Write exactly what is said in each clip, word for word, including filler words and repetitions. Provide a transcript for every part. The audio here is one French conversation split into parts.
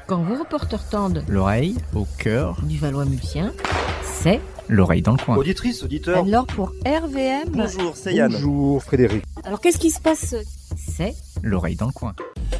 Quand vos reporters tendent l'oreille au cœur du Valois-Multien, c'est l'oreille dans le coin. Auditrice, auditeur. Alors pour R V M... Bonjour, c'est Yann. Bonjour Frédéric. Alors qu'est-ce qui se passe? C'est l'oreille dans le coin.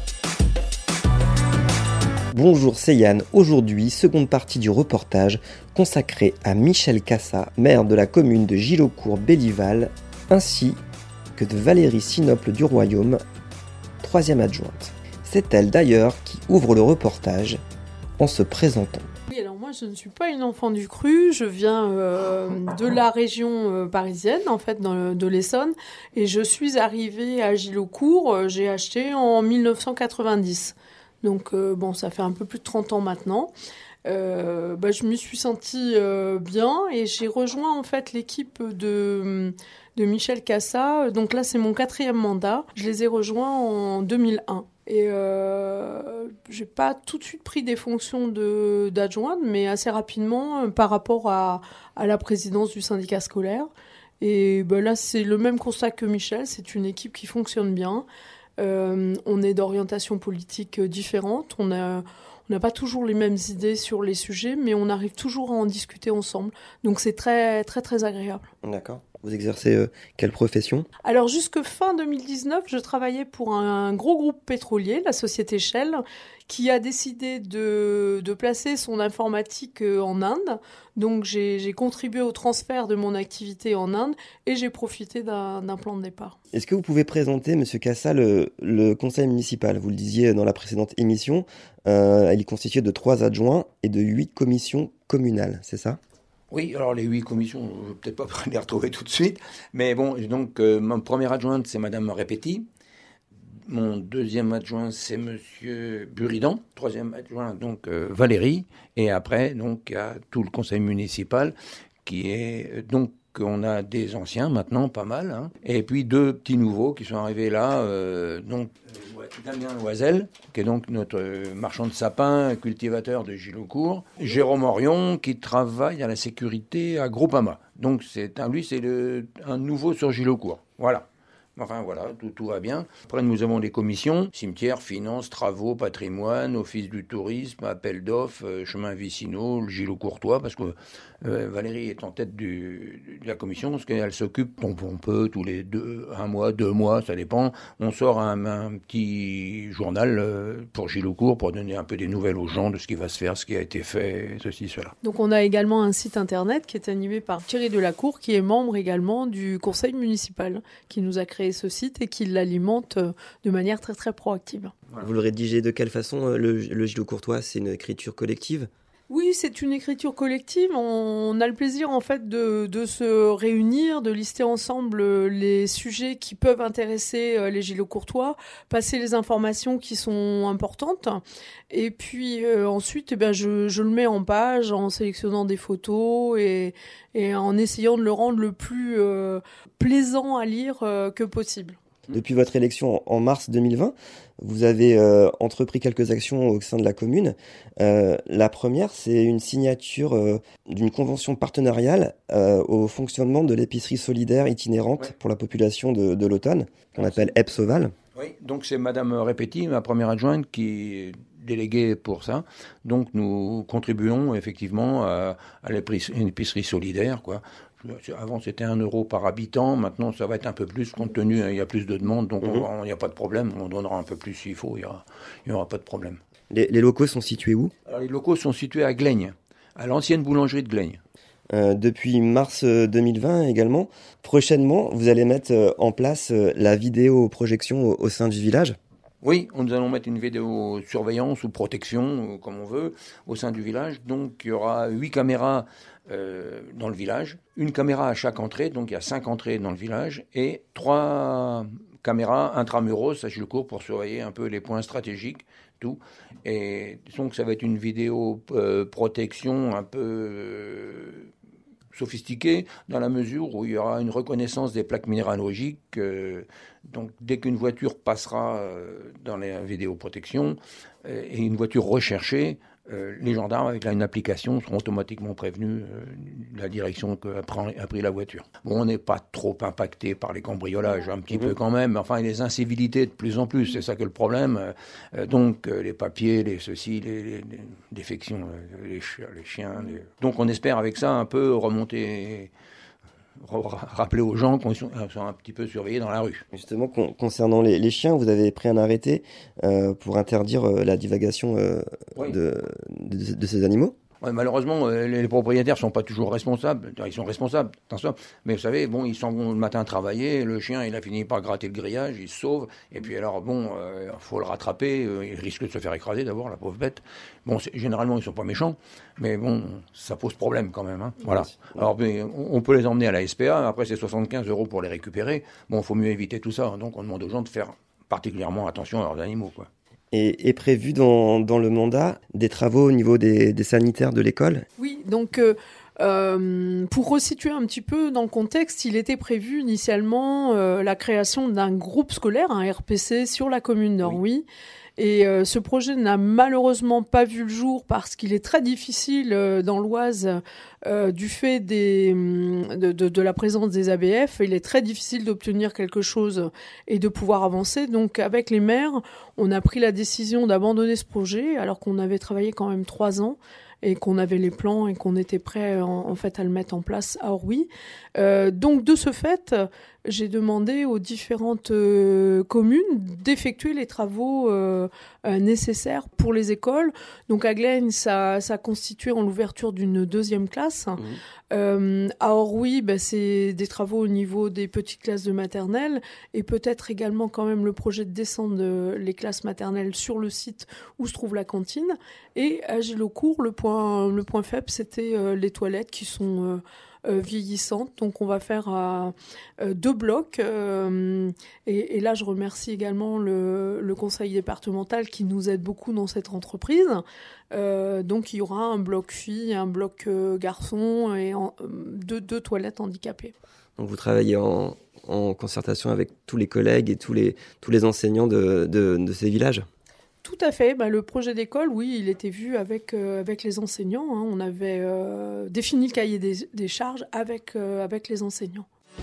Bonjour, c'est Yann. Aujourd'hui, seconde partie du reportage consacré à Michel Cassa, maire de la commune de Gilaucourt-Bellival, ainsi que de Valérie Sinople du Royaume, troisième adjointe. C'est elle d'ailleurs qui ouvre le reportage en se présentant. Oui, alors moi je ne suis pas une enfant du cru, je viens euh, de la région euh, parisienne, en fait, dans le, de l'Essonne, et je suis arrivée à Gilaucourt, euh, j'ai acheté en dix-neuf cent quatre-vingt-dix. Donc euh, bon, ça fait un peu plus de trente ans maintenant. Euh, bah, je me suis sentie euh, bien et j'ai rejoint en fait l'équipe de, de Michel Cassa. Donc là, c'est mon quatrième mandat. Je les ai rejoints en deux mille un. Et euh, j'ai pas tout de suite pris des fonctions de, d'adjointe, mais assez rapidement euh, par rapport à, à la présidence du syndicat scolaire. Et bah, là, c'est le même constat que Michel. C'est une équipe qui fonctionne bien. Euh, on est d'orientation politique différente, on a, on n'a pas toujours les mêmes idées sur les sujets, mais on arrive toujours à en discuter ensemble. Donc c'est très très très agréable. D'accord. Vous exercez euh, quelle profession ? Alors jusque fin deux mille dix-neuf, je travaillais pour un gros groupe pétrolier, la société Shell, qui a décidé de, de placer son informatique en Inde. Donc j'ai, j'ai contribué au transfert de mon activité en Inde et j'ai profité d'un, d'un plan de départ. Est-ce que vous pouvez présenter, Monsieur Cassa, le, le conseil municipal ? Vous le disiez dans la précédente émission, euh, il est constitué de trois adjoints et de huit commissions communales, c'est ça ? Oui, alors les huit commissions, je ne vais peut-être pas les retrouver tout de suite, mais bon, donc euh, ma première adjointe, c'est Madame Repetti. Mon deuxième adjoint, c'est Monsieur Buridan. Troisième adjoint, donc euh, Valérie. Et après, donc, il y a tout le conseil municipal qui est... Donc, on a des anciens maintenant, pas mal. Hein. Et puis deux petits nouveaux qui sont arrivés là. Euh, donc, Damien Loisel, qui est donc notre marchand de sapins, cultivateur de Gilaucourt. Jérôme Orion, qui travaille à la sécurité à Groupama. Donc, c'est un, lui, c'est le, un nouveau sur Gilaucourt. Voilà. Enfin voilà, tout, tout va bien. Après, nous avons des commissions, cimetières, finances, travaux, patrimoine, office du tourisme, appel d'offres, euh, chemin vicinaux, le Gilaucourtois, parce que euh, Valérie est en tête du, de la commission, parce qu'elle s'occupe, donc on peut, tous les deux, un mois, deux mois, ça dépend, on sort un, un petit journal euh, pour Gilaucourt, pour donner un peu des nouvelles aux gens de ce qui va se faire, ce qui a été fait, ceci, cela. Donc on a également un site internet qui est animé par Thierry Delacour, qui est membre également du conseil municipal, qui nous a créé ce site et qui l'alimente de manière très très proactive. Voilà. Vous le rédigez de quelle façon, le, le Gilaucourtois ? C'est une écriture collective ? Oui, c'est une écriture collective. On a le plaisir en fait de, de se réunir, de lister ensemble les sujets qui peuvent intéresser les Gilaucourtois, passer les informations qui sont importantes. Et puis euh, ensuite, eh bien, je, je le mets en page en sélectionnant des photos et, et en essayant de le rendre le plus euh, plaisant à lire euh, que possible. Depuis votre élection en mars deux mille vingt, vous avez euh, entrepris quelques actions au sein de la commune. Euh, la première, c'est une signature euh, d'une convention partenariale euh, au fonctionnement de l'épicerie solidaire itinérante ouais. pour la population de, de l'automne, qu'on appelle Epsoval. Oui, donc c'est Madame Repetti, ma première adjointe, qui est déléguée pour ça. Donc nous contribuons effectivement à, à l'épicerie solidaire, quoi. Avant, c'était un euro par habitant. Maintenant, ça va être un peu plus, compte tenu, il y a plus de demandes. Donc, il mmh. n'y a pas de problème. On donnera un peu plus s'il faut. Il n'y aura pas de problème. Les, les locaux sont situés où ? Alors, les locaux sont situés à Glaigne, à l'ancienne boulangerie de Glaigne. Euh, depuis mars deux mille vingt également. Prochainement, vous allez mettre en place la vidéoprojection au, au sein du village ? Oui, nous allons mettre une vidéosurveillance ou protection, comme on veut, au sein du village. Donc, il y aura huit caméras euh, dans le village, une caméra à chaque entrée, donc il y a cinq entrées dans le village, et trois caméras intramuros à Gilaucourt pour surveiller un peu les points stratégiques, tout. Et donc, ça va être une vidéo euh, protection un peu euh, sophistiquée, dans la mesure où il y aura une reconnaissance des plaques minéralogiques. Euh, donc, dès qu'une voiture passera euh, dans les vidéoprotections, euh, et une voiture recherchée, euh, les gendarmes, avec là, une application, seront automatiquement prévenus euh, de la direction qu'a a pris la voiture. Bon, on n'est pas trop impacté par les cambriolages, un petit mmh. peu quand même, mais enfin, les incivilités de plus en plus, c'est ça que le problème. Euh, donc, euh, les papiers, les ceci, les, les, les défections, euh, les, chi- les chiens. Les... Donc, on espère avec ça un peu remonter... rappeler aux gens qu'on sont, sont un petit peu surveillés dans la rue. Justement, con- concernant les, les chiens, vous avez pris un arrêté euh, pour interdire euh, la divagation euh, oui. de, de, de ces animaux ? Ouais, malheureusement, euh, les, les propriétaires ne sont pas toujours responsables. Ils sont responsables, attention. Mais vous savez, bon, ils s'en vont le matin travailler, le chien, il a fini par gratter le grillage, il se sauve. Et puis alors, bon, il euh, faut le rattraper. Euh, il risque de se faire écraser d'abord, la pauvre bête. Bon, généralement, ils ne sont pas méchants. Mais bon, ça pose problème quand même. Hein. Voilà. Alors, mais, on, on peut les emmener à la S P A. Après, c'est soixante-quinze euros pour les récupérer. Bon, il faut mieux éviter tout ça. Donc, on demande aux gens de faire particulièrement attention à leurs animaux, quoi. Et est prévu dans, dans le mandat des travaux au niveau des, des sanitaires de l'école ? Oui, donc euh, euh, pour resituer un petit peu dans le contexte, il était prévu initialement euh, la création d'un groupe scolaire, un R P C, sur la commune d'Orwy. Oui. Et euh, ce projet n'a malheureusement pas vu le jour parce qu'il est très difficile euh, dans l'Oise euh, du fait des, de, de, de la présence des A B F. Il est très difficile d'obtenir quelque chose et de pouvoir avancer. Donc avec les maires, on a pris la décision d'abandonner ce projet alors qu'on avait travaillé quand même trois ans et qu'on avait les plans et qu'on était prêt en, en fait à le mettre en place à Orwy. Euh, donc de ce fait, j'ai demandé aux différentes euh, communes d'effectuer les travaux euh, euh, nécessaires pour les écoles. Donc à Glaigne, ça, ça a constitué en l'ouverture d'une deuxième classe. Mmh. Euh, à Orwy, ben, c'est des travaux au niveau des petites classes de maternelle et peut-être également quand même le projet de descendre les classes maternelles sur le site où se trouve la cantine. Et à Gilaucourt, le point, le point faible, c'était euh, les toilettes qui sont... Euh, Euh, vieillissante. Donc on va faire euh, euh, deux blocs euh, et, et là je remercie également le, le conseil départemental qui nous aide beaucoup dans cette entreprise. Euh, donc il y aura un bloc filles, un bloc euh, garçons et en, deux, deux toilettes handicapées. Donc vous travaillez en, en concertation avec tous les collègues et tous les, tous les enseignants de, de, de ces villages ? Tout à fait. Bah, le projet d'école, oui, il était vu avec, euh, avec les enseignants. Hein. On avait euh, défini le cahier des, des charges avec, euh, avec les enseignants.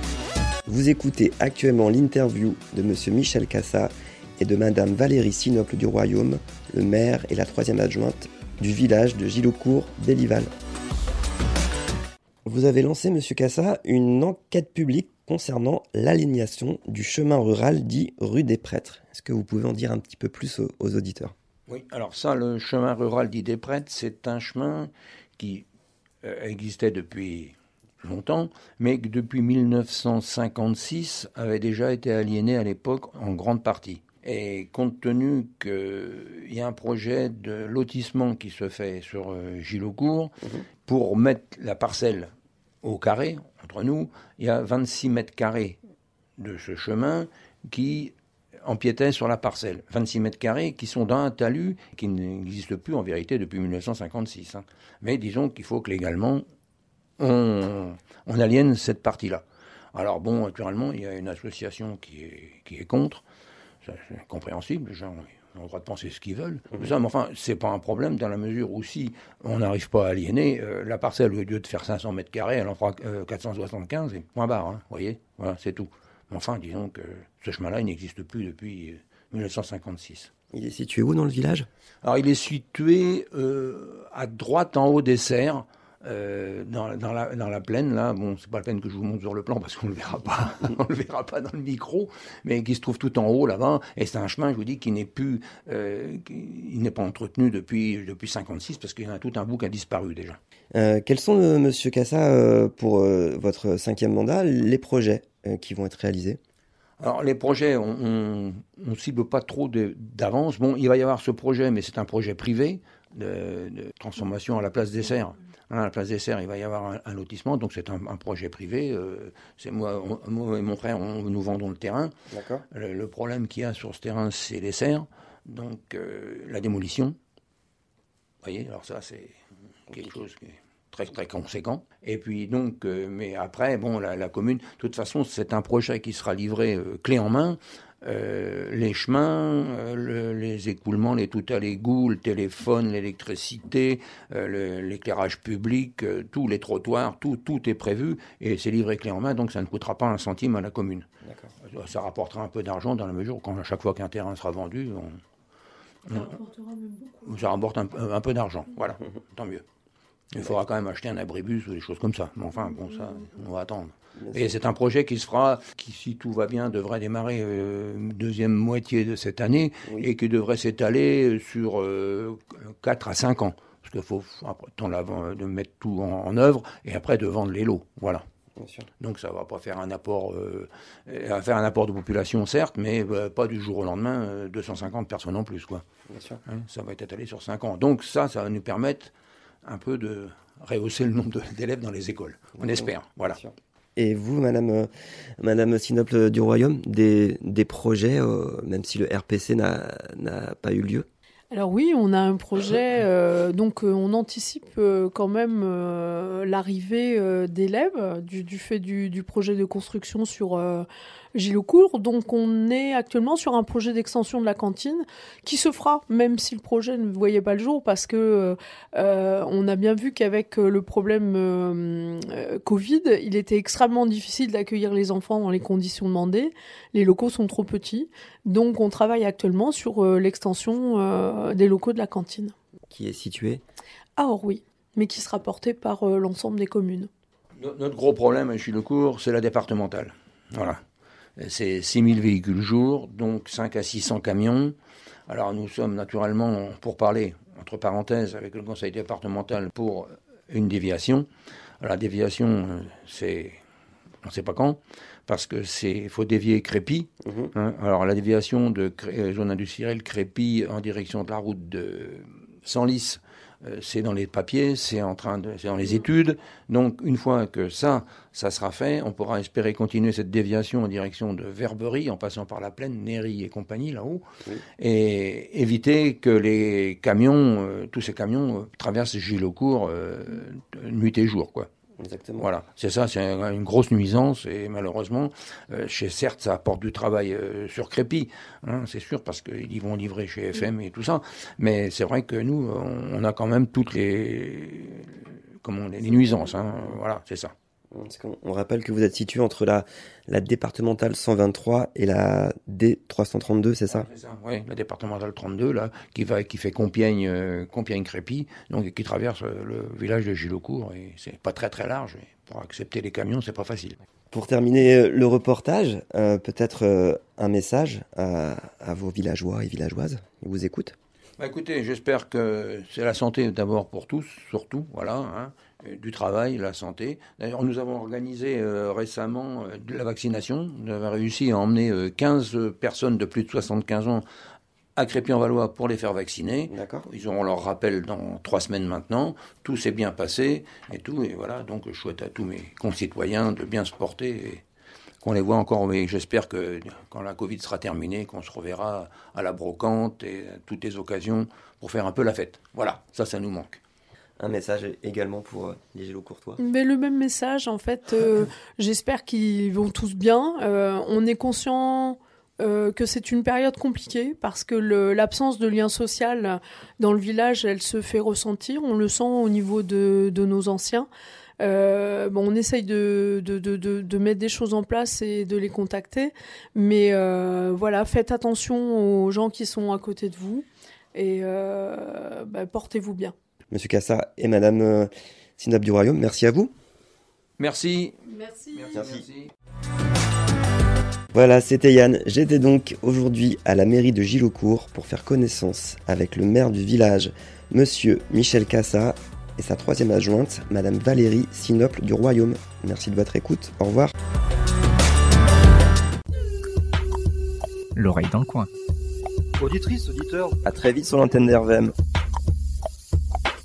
Vous écoutez actuellement l'interview de M. Michel Cassa et de Mme Valérie Sinople du Royaume, le maire et la troisième adjointe du village de Gilaucourt-Bellival. Vous avez lancé, M. Cassa, une enquête publique concernant l'aliénation du chemin rural dit rue des Prêtres. Est-ce que vous pouvez en dire un petit peu plus aux, aux auditeurs ? Oui, alors ça, le chemin rural dit des Prêtres, c'est un chemin qui euh, existait depuis longtemps, mais qui depuis mille neuf cent cinquante-six avait déjà été aliéné à l'époque en grande partie. Et compte tenu qu'il y a un projet de lotissement qui se fait sur euh, Gilaucourt, mmh. pour mettre la parcelle au carré, entre nous, il y a vingt-six mètres carrés de ce chemin qui empiétaient sur la parcelle. vingt-six mètres carrés qui sont dans un talus qui n'existe plus en vérité depuis mille neuf cent cinquante-six. Hein. Mais disons qu'il faut que légalement, on, on aliène cette partie-là. Alors bon, naturellement, il y a une association qui est, qui est contre. Ça, c'est compréhensible, les gens ont le droit de penser ce qu'ils veulent. Mmh. Ça, mais enfin, c'est pas un problème dans la mesure où si on n'arrive pas à aliéner, euh, la parcelle, au lieu de faire cinq cents mètres carrés, elle en fera euh, quatre cent soixante-quinze et point barre, hein, vous voyez. Voilà, c'est tout. Mais enfin, disons que ce chemin-là, il n'existe plus depuis euh, mille neuf cent cinquante-six. Il est situé où dans le village ? Alors, il est situé euh, à droite en haut des serres, euh, dans, dans, la, dans la plaine, là. Bon, c'est pas la peine que je vous montre sur le plan parce qu'on le verra pas, on le verra pas dans le micro, mais qui se trouve tout en haut là-bas. Et c'est un chemin, je vous dis, qui n'est plus, euh, qui, il n'est pas entretenu depuis depuis cinquante-six parce qu'il y en a tout un bout qui a disparu déjà. Euh, quels sont, euh, Monsieur Cassa, euh, pour euh, votre cinquième mandat, les projets euh, qui vont être réalisés ? Alors les projets, on ne cible pas trop de, d'avance. Bon, il va y avoir ce projet, mais c'est un projet privé de, de transformation à la place des serres. Hein, à la place des serres, il va y avoir un, un lotissement, donc c'est un, un projet privé. Euh, c'est moi, on, moi et mon frère, on, nous vendons le terrain. D'accord. Le, le problème qu'il y a sur ce terrain, c'est les serres, donc euh, la démolition. Vous voyez, alors ça, c'est quelque chose qui est très très conséquent. Et puis donc, euh, mais après, bon, la, la commune, de toute façon, c'est un projet qui sera livré euh, clé en main. euh, les chemins, euh, le, les écoulements, les tout à l'égout, le téléphone, l'électricité, euh, le, l'éclairage public, euh, tous les trottoirs, tout, tout est prévu et c'est livré clé en main, donc ça ne coûtera pas un centime à la commune. D'accord. Ça rapportera un peu d'argent dans la mesure où quand, à chaque fois qu'un terrain sera vendu, on, on, ça rapportera même beaucoup. Ça rapporte un, un peu d'argent, voilà, tant mieux. Il faudra quand même acheter un abribus ou des choses comme ça. Mais enfin, bon, ça, on va attendre. Et c'est un projet qui se fera, qui, si tout va bien, devrait démarrer euh, deuxième moitié de cette année oui. et qui devrait s'étaler sur euh, quatre à cinq ans. Parce qu'il faut après, temps de mettre tout en, en œuvre et après de vendre les lots. Voilà. Bien sûr. Donc ça ne va pas faire un apport, euh, faire un apport de population, certes, mais euh, pas du jour au lendemain, euh, deux cent cinquante personnes en plus. Quoi. Bien sûr. Hein, ça va être étalé sur cinq ans. Donc ça, ça va nous permettre un peu de rehausser le nombre de, d'élèves dans les écoles. On oui, espère. Voilà. Et vous, Madame, euh, Madame Sinople du Royaume, des, des projets, euh, même si le R P C n'a, n'a pas eu lieu? Alors oui, on a un projet, euh, donc euh, on anticipe euh, quand même euh, l'arrivée euh, d'élèves du, du fait du, du projet de construction sur euh, Gilaucourt. Donc on est actuellement sur un projet d'extension de la cantine qui se fera, même si le projet ne voyait pas le jour, parce que euh, on a bien vu qu'avec le problème euh, euh, Covid, il était extrêmement difficile d'accueillir les enfants dans les conditions demandées. Les locaux sont trop petits. Donc on travaille actuellement sur euh, l'extension euh, des locaux de la cantine. Qui est située à Orwy, mais qui sera portée par euh, l'ensemble des communes. Notre gros problème à Gilaucourt, c'est la départementale. Voilà. C'est six mille véhicules jour, donc cinq à six cents camions. Alors nous sommes naturellement, pour parler, entre parenthèses, avec le conseil départemental pour une déviation. Alors, la déviation, c'est... on ne sait pas quand, parce que c'est faut dévier Crépy. Mmh. Hein, alors la déviation de Cré, zone industrielle Crépy en direction de la route de Senlis, euh, c'est dans les papiers, c'est en train de, c'est dans les études. Donc une fois que ça, ça sera fait, on pourra espérer continuer cette déviation en direction de Verberie, en passant par la plaine, Néry et compagnie là-haut, oui. et éviter que les camions, euh, tous ces camions, euh, traversent Gilaucourt euh, nuit et jour, quoi. Exactement. Voilà, c'est ça, c'est une grosse nuisance et malheureusement, euh, chez, certes, ça apporte du travail euh, sur Crépy, hein, c'est sûr, parce qu'ils vont livrer chez F M et tout ça, mais c'est vrai que nous, on, on a quand même toutes les, comment, les, les nuisances, hein, voilà, c'est ça. On rappelle que vous êtes situé entre la, la départementale cent vingt-trois et la D trois cent trente-deux, c'est ça ? C'est ça, oui, la départementale trente-deux, là, qui, va, qui fait Compiègne, euh, Compiègne-Crépy, donc qui traverse euh, le village de Gilaucourt, et c'est pas très très large, et pour accepter les camions, c'est pas facile. Pour terminer le reportage, euh, peut-être euh, un message à, à vos villageois et villageoises, ils vous écoutent ? Bah écoutez, j'espère que c'est la santé d'abord pour tous, surtout, voilà, hein, du travail, la santé. D'ailleurs, nous avons organisé euh, récemment euh, de la vaccination. Nous avons réussi à emmener euh, quinze personnes de plus de soixante-quinze ans à Crépy-en-Valois pour les faire vacciner. D'accord. Ils auront leur rappel dans trois semaines maintenant. Tout s'est bien passé et tout. Et voilà, donc je souhaite à tous mes concitoyens de bien se porter et qu'on les voit encore. Mais j'espère que quand la Covid sera terminée, qu'on se reverra à la brocante et à toutes les occasions pour faire un peu la fête. Voilà, ça, ça nous manque. Un message également pour euh, les Gilaucourtois. Mais le même message, en fait, euh, j'espère qu'ils vont tous bien. Euh, on est conscient euh, que c'est une période compliquée parce que le, l'absence de lien social dans le village, elle se fait ressentir. On le sent au niveau de, de nos anciens. Euh, bon, on essaye de, de, de, de, de mettre des choses en place et de les contacter. Mais euh, voilà, faites attention aux gens qui sont à côté de vous et euh, bah, portez-vous bien. Monsieur Cassa et Madame euh, Sinople du Royaume, merci à vous. Merci. Merci. Merci. Merci. Voilà, c'était Yann. J'étais donc aujourd'hui à la mairie de Gilaucourt pour faire connaissance avec le maire du village, Monsieur Michel Cassa, et sa troisième adjointe, Madame Valérie Sinople du Royaume. Merci de votre écoute. Au revoir. L'oreille dans le coin. Auditrice, auditeur. À très vite sur l'antenne d'R V M.